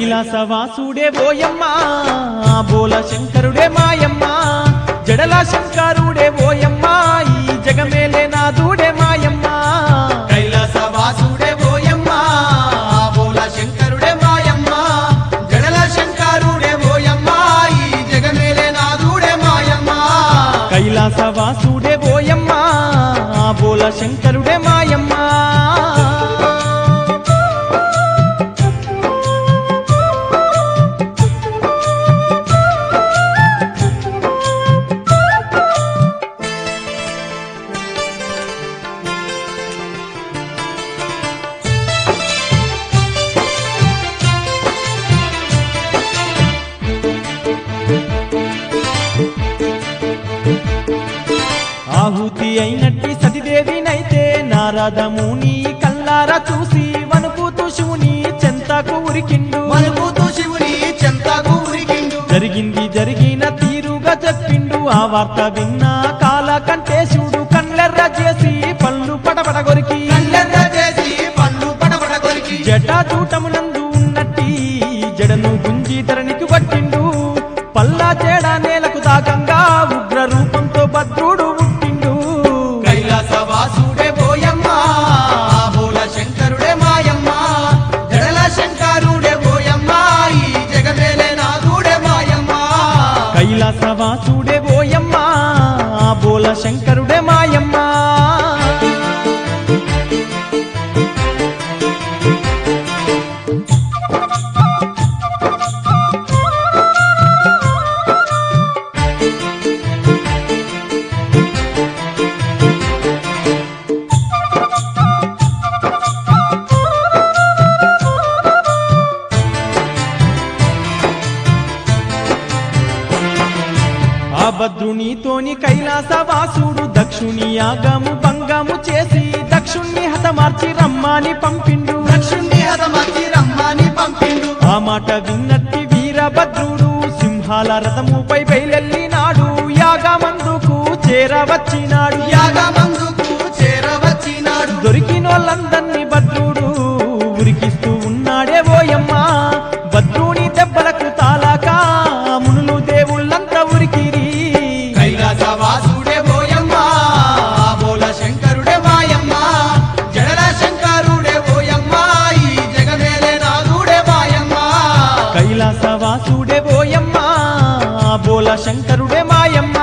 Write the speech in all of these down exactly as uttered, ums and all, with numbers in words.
కైలాసవాసుడే ఓయమ్మా బోల శంకరుడే మాయమ్మ జడల శంకరుడే ఓయమ్మా ఈ జగమేలే నాదుడే మాయమ్మ కైలాసవాసుడే ఓయమ్మా బోల శంకరుడే మాయమ్మ జడల శంకరుడే ఓయమ్మా ఈ జగమేలే నాదుడే మాయమ్మ కైలాసవాసుడే ఓయమ్మా బోల శంకరుడే మాయమ్మ ఆహుతి అయినట్టి సతిదేవినైతే నారదముని కల్లారా చూసి వణుకుతూ శివుని చెంతకు ఉరికిండు వణుకుతూ శివుని చెంతకు ఉరికిండు జరిగింది జరిగిన తీరుగా చెప్పిండు ఆ వార్త విన్న కాలకంఠేశుడు కళ్ళెర్ర చేసి పళ్ళు పడబడ కొరికి కళ్ళెర్ర చేసి పళ్ళు పడబడ కొరికి జటాజూటమునందు ఉన్నట్టి జడను గుంజి ధరణికి పట్టిండు పల్లా చేడ నేలకు దాకంగా ఉగ్ర రూపంతో భద్రుడు పుట్టిండు కైలాసవాసుడే ఓయమ్మా బోల శంకరుడే మాయమ్మ జడల శంకరుడే ఓయమ్మా ఈ జగమేలే నాదుడే మాయమ్మ కైలాసవాసుడే ఓయమ్మా బోల శంకరుడే మాయమ్మ ఆ భద్రునితోని కైలాసవాసుడు దక్షుని యాగము భంగము చేసి దక్షుణ్ణి హతమార్చి రమ్మని పంపిండు దక్షుణ్ణి హతమార్చి రమ్మని పంపిండు ఆ మాట విన్నట్టి వీరభద్రుడు సింహాల రథముపై బయలెల్లినాడు యాగమందుకు చేరవచ్చినాడు యాగమందుకు చేరవచ్చినాడు దొరికినోళ్ళందర్నీ భద్రుడు ఉరికిస్తూ ఉన్నాడే ఓయమ్మా భద్రుని దెబ్బలకు తాలాక మునులు దేవుళ్ళంతా ఉరికిరి కైలాసవాసుడే ఓయమ్మా బోల శంకరుడే మాయమ్మ జడల శంకరుడే ఓయమ్మా ఈ జగమేలే నాదుడే మాయమ్మ కైలాసవాసుడే ఓయమ్మా బోల శంకరుడే మాయమ్మ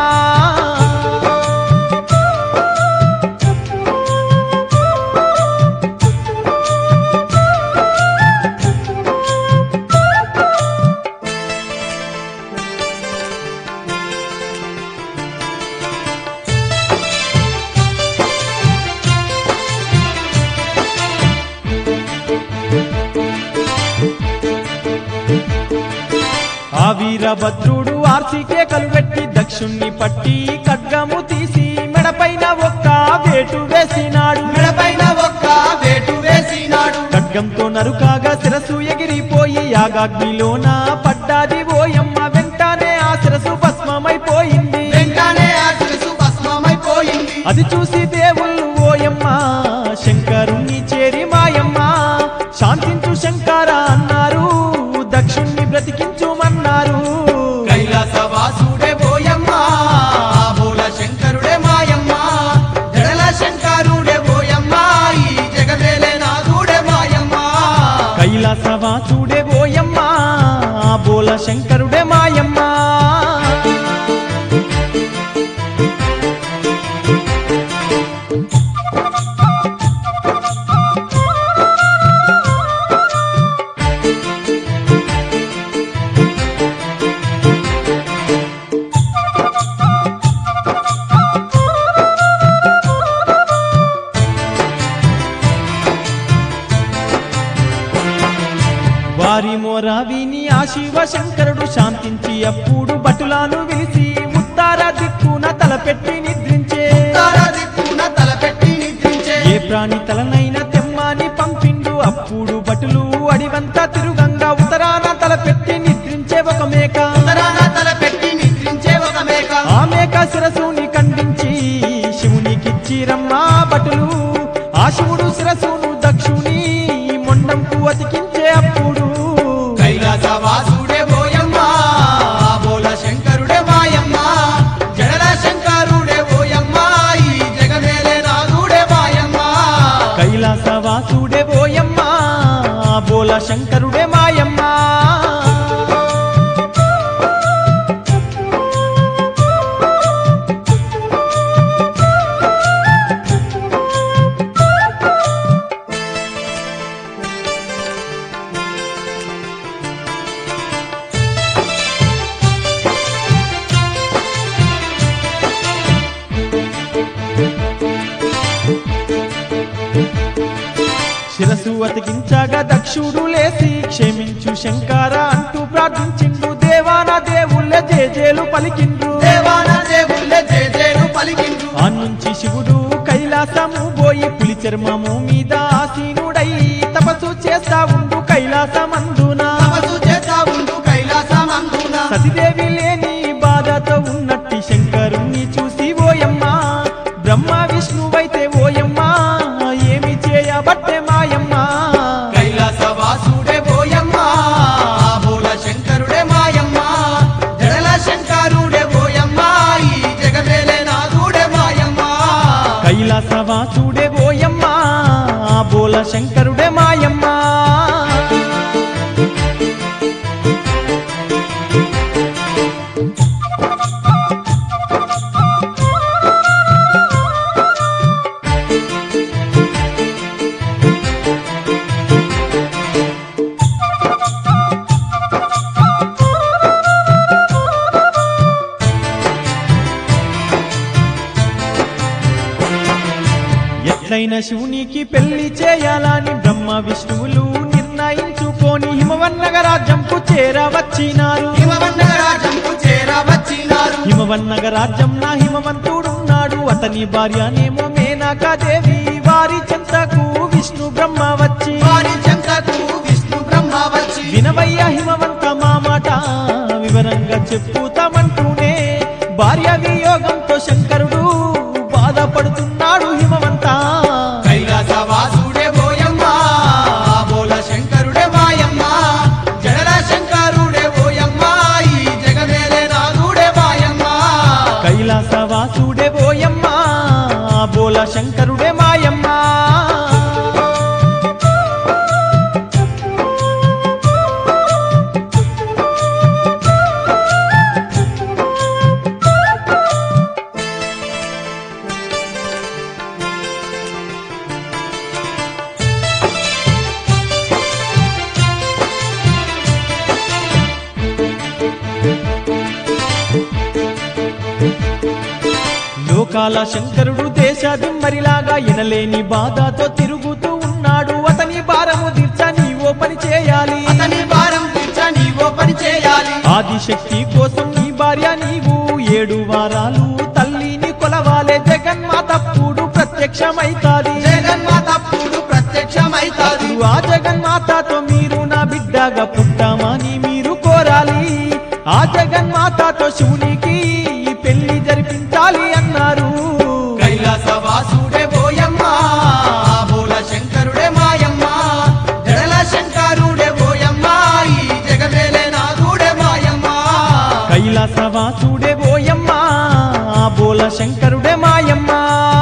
ఆ వీరభద్రుడు ఆర్సికే కలుగట్టి దక్షుణ్ణి పట్టి ఖడ్గము తీసి మెడపైన ఒక్క వేటు వేసినాడు మెడపైన ఒక్క వేటు వేసినాడు ఖడ్గంతో నరుకాగా శిరసు ఎగిరిపోయి యాగాగ్నిలోన పడ్డాది ఓయమ్మ వెంటనే ఆ శిరసు భస్మమైపోయింది వెంటనే ఆ శిరసు భస్మమైపోయింది అది చూసి దేవుళ్ళు ఓయమ్మ శంకరుణ్ణి చేరి మాయమ్మ శాంతించు శంకర అన్నారు దక్షుణ్ణి బ్రతికించుమన్నారు కైలాసవాసుడే ఓయమ్మా బోల శంకరుడే మాయమ్మ జడల శంకరుడే ఓయమ్మా ఈ జగమేలే నాదుడే మాయమ్మ కైలాసవాసుడే ఓయమ్మా బోల శంకరుడే మాయమ్మ వారి మోర విని ఆ శివ శంకరుడు శాంతించి అప్పుడు భటులను విలిసి ముత్తార దిక్కున తలపెట్టి నిద్రించే తారా దిక్కున తలపెట్టి నిద్రించే ఏ ప్రాణి తలనైనా తెమ్మని పంపిండు అప్పుడు భటులు అడివంతా తిరుగంగా ఉత్తరాన తలపెట్టి నిద్రించే ఒక మేక ఉత్తరాన తలపెట్టి నిద్రించే ఒక మేక ఆ మేక శిరసుని ఖండించి శివునికిచ్చిరమ్మా భటులు ఆ శివుడు శిరసును దక్షుని మొండంకు అతికించే అప్పుడు కైలాస అతికించగా దక్షుడు లేసి క్షమించు శంకర అంటూ ప్రార్థించిండు. దేవాన దేవుళ్ళ జేజేలు పలికిండ్రు. దేవాన దేవుళ్ళ జేజేలు పలికిండ్రు. ఆ నుంచి శివుడు కైలాసము పోయి పులి చర్మము మీద ఆసీనుడై తపస్సు చేస్తా ఉండు కైలాసమందున. తపస్సు చేస్తా ఉండు కైలాసమందున. సతిదేవి లేని బాధతో ఉన్నట్టి శంకరుణ్ణి చూసి ఓయమ్మా బ్రహ్మ విష్ణువైతే ఓయమ్మా ఏమి చేయబట్టే మాయమ్మా. కైలాసవాసుడే ఓయమ్మా బోల శంకరుడే మాయమ్మా. జడల శంకరుడే ఓయమ్మా ఈ జగమేలే నాథుడే మాయమ్మా. కైలాసవాసుడే ఓయమ్మా బోల శంకరుడే మాయమ్మా. ఎట్లైన శివునికి పెళ్లి చేయాలని బ్రహ్మ విష్ణువులు నిర్ణయించుకొని హిమవన్నగ రాజ్యంకు చేరవచ్చినారు. హిమవన్నగ రాజ్యంకు చేరవచ్చినారు. హిమవన్నగ రాజ్యం నా హిమవంతుడున్నాడు. అతని భార్యనేమో మేనకాదేవి. వారి చెంతకు విష్ణు బ్రహ్మ వచ్చి వారి చెంతకు విష్ణు బ్రహ్మ వచ్చి వినవయ్య హిమవంత మా మాట వివరంగా చెప్పుతామంటూనే భార్య వియోగంతో శంకరుడు బాధపడుతున్నాడు హిమవంత. కైలాసవాసుడే ఓయమ్మా బోల శంకరుడే మాయమ్మా. జడల శంకరుడే ఓయమ్మా ఈ జగమేలే నాథుడే మాయమ్మా. కైలాసవాసుడే ఓయమ్మా బోల శంకరుడే మాయమ్మా. లోకాల శంకరుడు దేశాదిమ్మరిలాగా ఎనలేని బాధతో తిరుగుతూ ఉన్నాడు. అతని భారము తీర్చ నీవో పని చేయాలి. అతని భారం తీర్చ నీవో పని చేయాలి. ఆదిశక్తి కోసం నీ భార్య నీవు ఏడు వారాలు తల్లిని కొలవాలే. జగన్మాతప్పుడు ప్రత్యక్షమైతాది. జగన్మాతప్పుడు ప్రత్యక్షమైతాది. ఆ జగన్మాతతో మీరు నా బిడ్డగా పుట్టామని మీరు కోరాలి. ఆ జగన్మాతతో శివునికి పెళ్లి జరిపించాలి అన్నారు. కైలాసవాసుడే ఓయమ్మా బోల శంకరుడే మాయమ్మా. జడల శంకరుడే ఓయమ్మా ఈ జగమేలే నాథుడే మాయమ్మా. కైలాసవాసుడే ఓయమ్మా బోల శంకరుడే మాయమ్మా.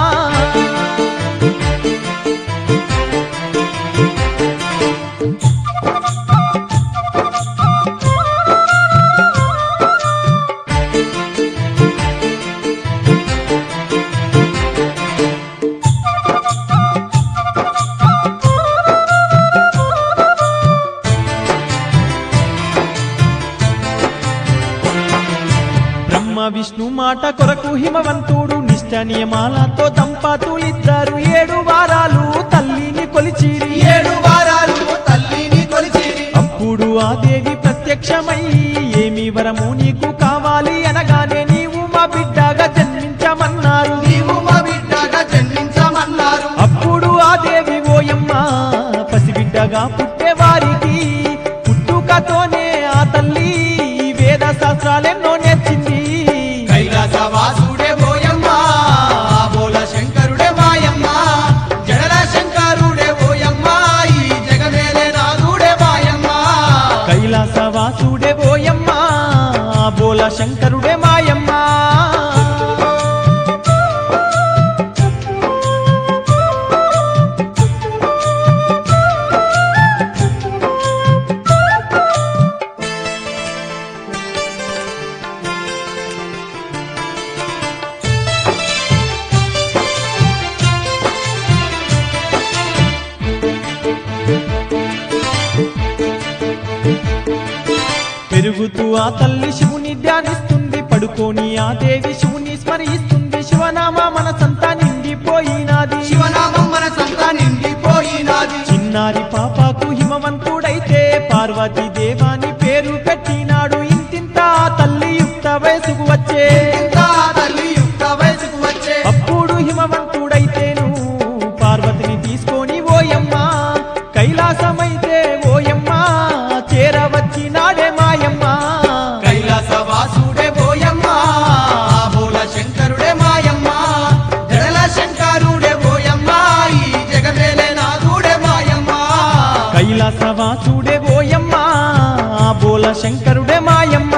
విష్ణు మాట కొరకు హిమవంతుడు నిష్ట నియమాలతో దంపతులిద్దరు ఏడు వారాలు తల్లిని కొలిచిరి. ఏడు వారాలు తల్లిని కొలిచిరి. అప్పుడు ఆ దేవి ప్రత్యక్షమై ఏమి వరము నీకు కావాలి అనగానే నీవు మా బిడ్డగా జన్మించమన్నారు. నీవు మా బిడ్డగా జన్మించమన్నారు. అప్పుడు ఆ దేవి ఓయమ్మ పసిబిడ్డగా పుట్టే వారికి పుట్టుకతోనే ఆ తల్లి వేద శాస్త్రాలెన్నో నేర్చింది. కైలాసవాసుడే ఓయమ్మా బోల శంకరుడే మాయమ్మా. జడల శంకరుడే ఓయమ్మా ఈ జగమేలే నాథుడే మాయమ్మా. కైలాసవాసుడే ఓయమ్మా బోల శంకరుడే మాయమ్మా. పెరుగుతూ ఆ తల్లి శివుని ధ్యానిస్తుంది. పడుకోని ఆ దేవి శివుని స్మరిస్తుంది. శివనామ మనసంతా నిండిపోయినాది. శివనామం మనసంతా నిండిపోయినాది. చిన్నారి శంకరుడే మాయమ్మ.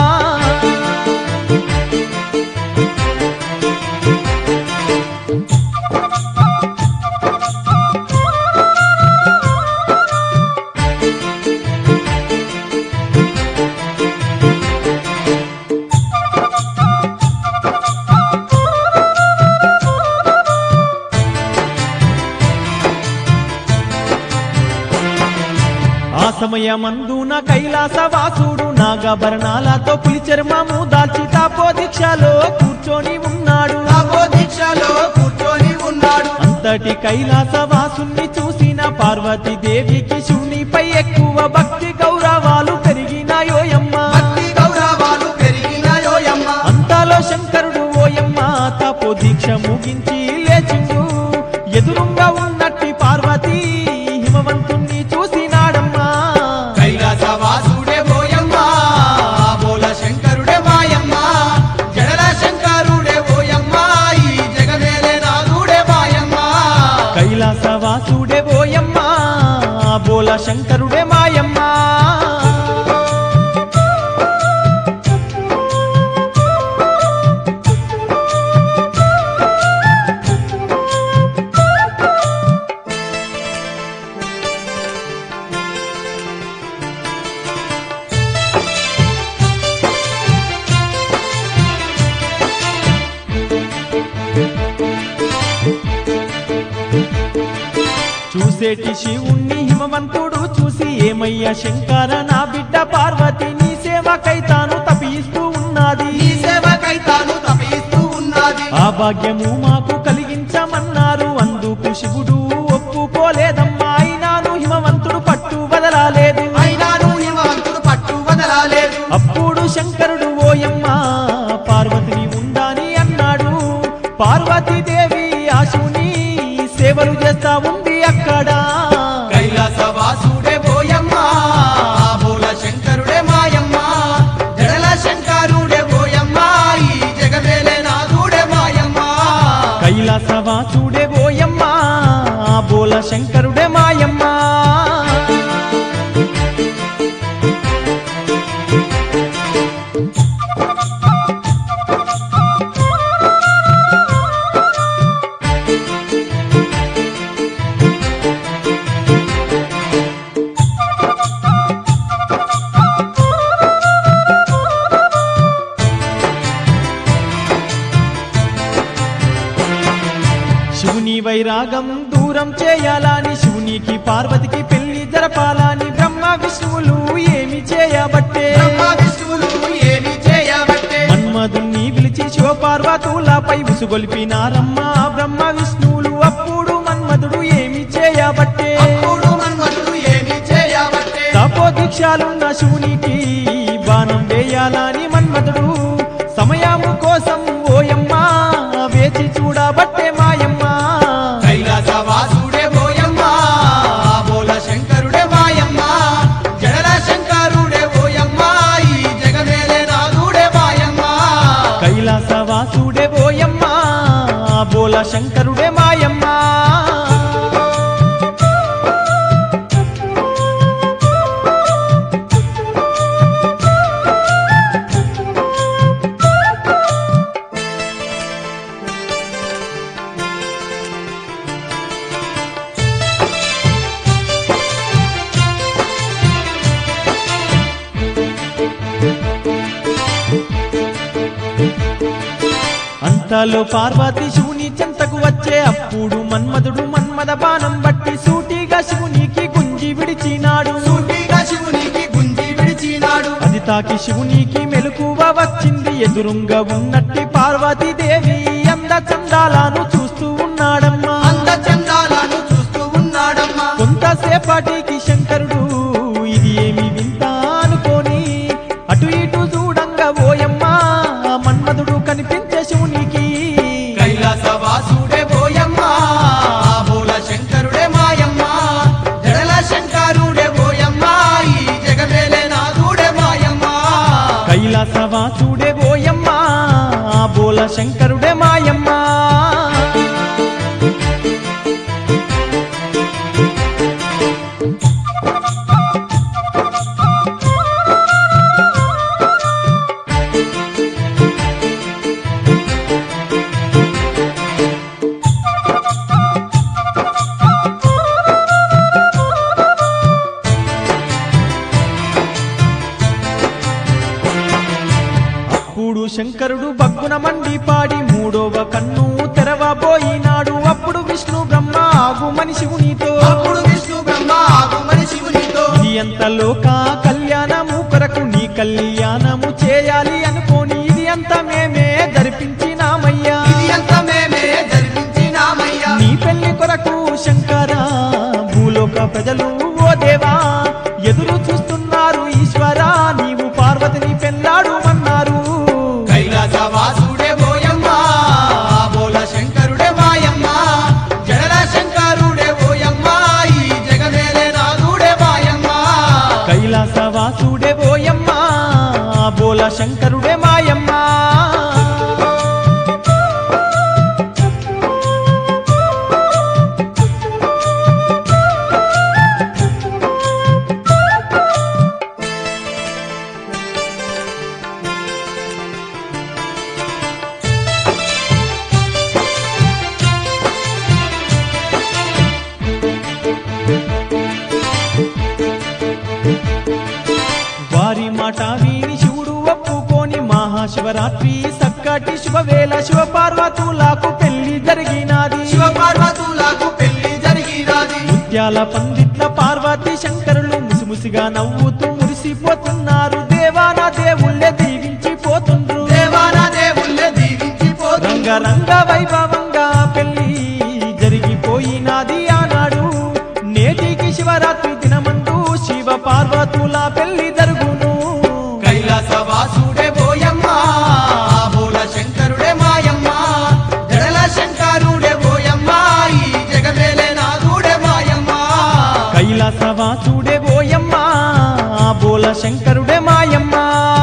ఆ సమయమందున కైలాసవాసుడు నాగభరణాలతో పులి చర్మము దాల్చి తాపోదీక్షలో కూర్చొని ఉన్నాడు. దీక్షలో కూర్చొని ఉన్నాడు. అంతటి కైలాసవాసుని చూసిన పార్వతీదేవికి శివునిపై ఎక్కువ భక్తి గౌరవాలు పెరిగినాయోయమ్మ. భక్తి గౌరవాలు పెరిగినాయోయమ్మ. అంతలో శంకరుడు ఓయమ్మ తపోదీక్ష ముగించి లేచిండు. ఎదురుంగా ఉన్నట్టి పార్వతీ హిమవంతుణ్ణి చూసినాడమ్మా. కైలాసవాసుడే ఓయమ్మ బోల శంకరుడే మాయమ్మ. జడల శంకరుడే ఓయమ్మ ఈ జగమేలే నాదుడే మాయమ్మ. కైలాసవాసుడే ఓయమ్మ బోల శంకరుడే మాయమ్మ. చూసేటి శివుణ్ణి హిమవంతుడు చూసి ఏమయ్య శంకర నా బిడ్డ పార్వతి నీ సేవకై తాను తపిస్తూ ఉన్నది. ఈ సేవకై తాను తపిస్తూ ఉన్నది. ఆ భాగ్యము మాకు కలిగించమన్నారు. అందుకు శివుడు ఒప్పుకోలేదమ్మా. అయినాను హిమవంతుడు పట్టు వదలాలేదు. అయినాను హిమవంతుడు పట్టు వదలాలేదు. అప్పుడు శంకరుడు ఓయమ్మ పార్వతిని ఉండాని అన్నాడు. పార్వతీదేవి ఆ శివుని సేవలు చేస్తా ఉంది అక్కడ. కైలాసవాసుడే ఓయమ్మ బోల శంకరుడే మాయమ్మ. జడల శంకరుడే ఓయమ్మ ఈ జగమేలే నాదుడే మాయమ్మ. కైలాసవాసుడే ఓయమ్మ బోల శంకరుడే మాయమ్మ. శివుని వైరాగం దూరం చేయాలని శివునికి పార్వతికి పెళ్లి జరపాలని బ్రహ్మ విష్ణువులు ఏమి చేయబట్టే. బ్రహ్మ విష్ణువులు ఏమి చేయబట్టే. మన్మధుణ్ణి పిలిచి శివపార్వతులపై ఉసుగొల్పినారమ్మ బ్రహ్మ విష్ణువులు. అప్పుడు మన్మధుడు ఏమి చేయబట్టే. అప్పుడు మన్మధుడు ఏమి చేయబట్టే. తపోదీక్షలున్న శివునికి బాణం వేయాలని మన్మధుడు సమయము కోసం ఓయమ్మ వేచి చూడబట్టే మాయమ్మ. కైలాసవాసుడే ఓయమ్మ బోల శంకరుడే మాయమ్మ. జడల శంకరుడే ఓయమ్మ ఈ జగమేలే నాదుడే మాయమ్మ. కైలాసవాసుడే ఓయమ్మ బోల శంకరుడే మాయమ్మ. అంతలో పార్వతి శివుని చెంతకు వచ్చే. అప్పుడు మన్మధుడు మన్మద బాణం బట్టి సూటిగా శివునికి గుంజి విడిచినాడు. సూటిగా శివునికి గుంజి విడిచినాడు. అది తాకి శివునికి మెలకువ వచ్చింది. ఎదురుంగా ఉన్నట్టి పార్వతీదేవి అంద చందాలను చూస్తూ ఉన్నాడమ్మా. అంద చందాలను చూస్తూ ఉన్నాడమ్మా. కొంతసేపటికి శంకరుడు ఇది ఏమి వింత అనుకోని అటు ఇటు చూడంగా ఓయమ్మ మన్మధుడు కనిపించే శివునికి. కైలాసవాసుడే ఓయమ్మ బోల శంకరుడే మాయమ్మ. జడల శంకరుడే ఓయమ్మ ఈ జగమేలే నాదుడే మాయమ్మ. కైలాసవాసుడే ఓయమ్మ బోల శంకరుడే మాయమ్మ. శంకరుడు బగ్గున మండి పాడి మూడవ కన్ను తెరవబోయినాడు. అప్పుడు విష్ణు బ్రహ్మ ఆగుమని శివునితో అప్పుడు విష్ణు బ్రహ్మ ఆగుమని శివునితో ఇది ఎంత లోక కళ్యాణము కొరకు నీ కళ్యాణము చేయాలి అనుకోని ఇది అంత మేమే జరిపించినామయ్యా. ఇది అంత మేమే జరిపించినామయ్యా. నీ పెళ్లి కొరకు శంకరా భూలోక ప్రజలు ఓ దేవా ఎదురు చూస్తున్నారు. ఈశ్వరా నీవు పార్వతిని పెళ్లాడుమన్నారు. కైలాస వాసుడే బోయమ్మ బోల శంకరుడే మాయమ్మ జడల శంకరుడే బోయమ్మ ఈ జగమేలే నాదుడే మాయమ్మ. కైలాస వాసుడే ఓయమ్మ బోల శంకరుడే మాయమ్మ. వారి మాట విని శివుడు ఒప్పుకొని మహాశివరాత్రి సక్కటి శుభవేళ శివ పార్వతులకు పెళ్లి జరిగినది. శివ పార్వతులకు పెళ్లి జరిగినది. ముత్యాల పందిట్ల పార్వతి శంకరులు ముసిముసిగా నవ్వుతూ మురిసిపోతున్నారు. దేవాన దేవుళ్ళే దీవించిపోతుండ్రు. దేవాన దేవుళ్ళే దీవించిపోతుండ్రు. రంగరంగ వైభవంగా పెళ్లి జరిగిపోయినది ఆనాడు. నేటికి శివరాత్రి దినమందు శివ పార్వతుల పెళ్లి జరుగును. కైలాస వాసుడే బోయమ్మ బోల శంకరుడే మాయమ్మ జడల శంకరుడే బోయమ్మ ఈ జగమేలే నాదుడే మాయమ్మ. కైలాస వాసుడే ఓయమ్మ బోల శంకరుడే మాయమ్మ.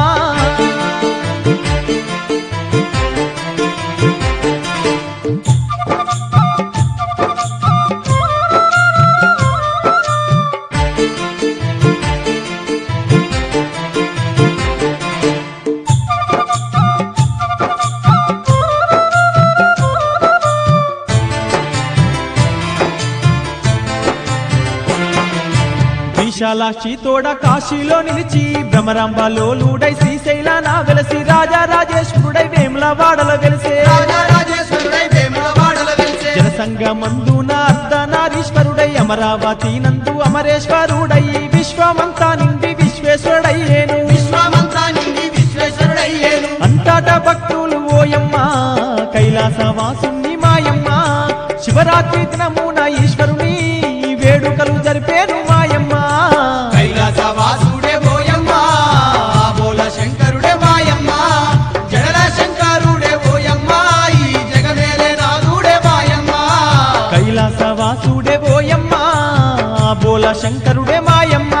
విశాలాక్షి తోడ కాశీలో నిలిచి భ్రమరాంబలోలుడై శ్రీశైలాన వెలసి రాజా రాజేశ్వరుడై వేములవాడలో వెలిసే. రాజరాజేశ్వరుడై వేములవాడల వెలిసే. జనసంగమందున అర్ధనారీశ్వరుడై అమరావతి నందు అమరేశ్వరుడై విశ్వమంతా నిండి విశ్వేశ్వరుడయ్యేను. విశ్వమంతా నిండి విశ్వేశ్వరుడయ్యేను. అంతట భక్తులు ఓయమ్మ కైలాస వాసుని మాయమ్మ శివరాత్రి దినమున ఈశ్వరుని వేడుకలు జరిపేను మాయమ్మ. కైలాస వాసుడే బోయమ్మ బోల శంకరుడే మాయమ్మ జడల శంకరుడే బోయమ్మ ఈ జగమేలే నాదుడే మాయమ్మ. కైలాస వాసుడే ఓయమ్మ బోల శంకరుడే మాయమ్మ.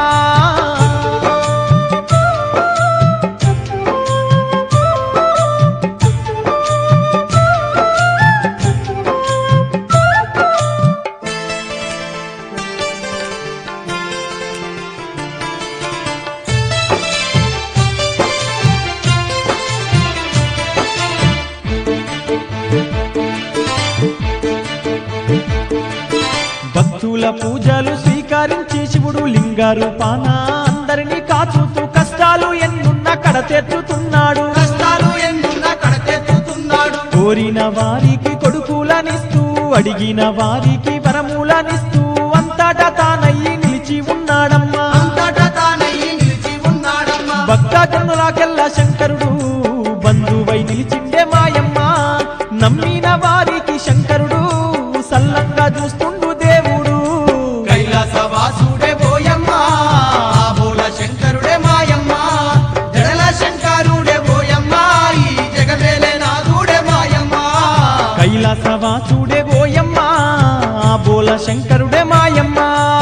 భక్తుల పూజలు స్వీకరించి శివుడు లింగ రూపాన అందరినీ కాచుతూ కష్టాలు ఎన్నున్న కడతెత్తుతున్నాడు. కష్టాలు ఎన్నున్న కడతెత్తుతున్నాడు. కోరిన వారికి కొడుకులనిస్తూ అడిగిన వారికి వరములనిస్తూ అంతటా తానయ్యి నిలిచి ఉన్నాడమ్మా. అంతటా తానయ్యి నిలిచి ఉన్నాడమ్మా. భక్తజనులకెల్లా శంకరుడు బంధువై నిలిచిండే మాయమ్మ. నమ్మిన వారికి శంకరుడు సల్లంగా చూస్తుండు దేవుడు. కైలాస వాసుడే బోయమ్మ బోల శంకరుడే మాయమ్మ జడల శంకరుడే బోయమ్మ ఈ జగమేలే నాదుడే మాయమ్మ. కైలాస వాసుడే ఓయమ్మ బోల శంకరుడే మాయమ్మ.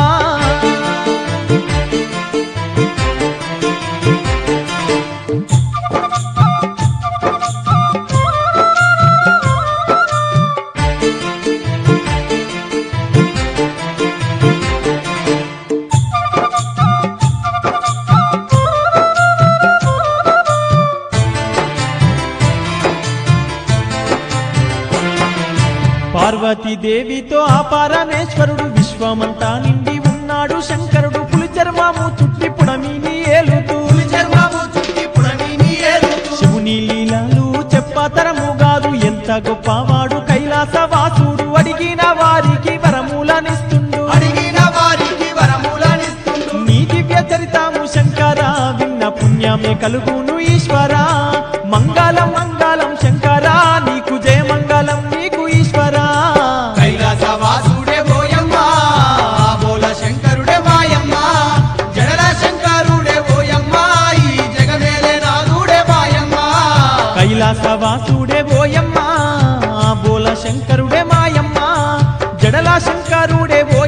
పార్వతీదేవితో ఆ పరమేశ్వరుడు విశ్వమంతా నిండి ఉన్నాడు. శంకరుడు పులి చర్మము చుట్టి పుడమిని ఏలుతూ పులి చర్మము చుట్టి పుడమిని ఏలుతూ శివుని లీలలు గొప్పవాడు కైలాస వాసుడు అడిగిన వారికి వరములనిస్తుండు అడిగిన వారికి వరములనిస్తుండు నీ దివ్య చరితాము శంకర విన్న పుణ్యమే కలుగును ఈశ్వరా మంగళం మంగళం శంకరా నీకు జయ మంగళం నీకు ఈశ్వరా కైలాస వాసుడే ఓయమ్మ బోల శంకరుడే మాయమ్మ జడల శంకరుడే ఓయమ్మ ఈ జగమేలే నాదుడే మాయమ్మ కైలాస వాసుడే ఓయమ్మ బోల శంకరుడే మాయమ్మ జడల శంకరుడే ఓ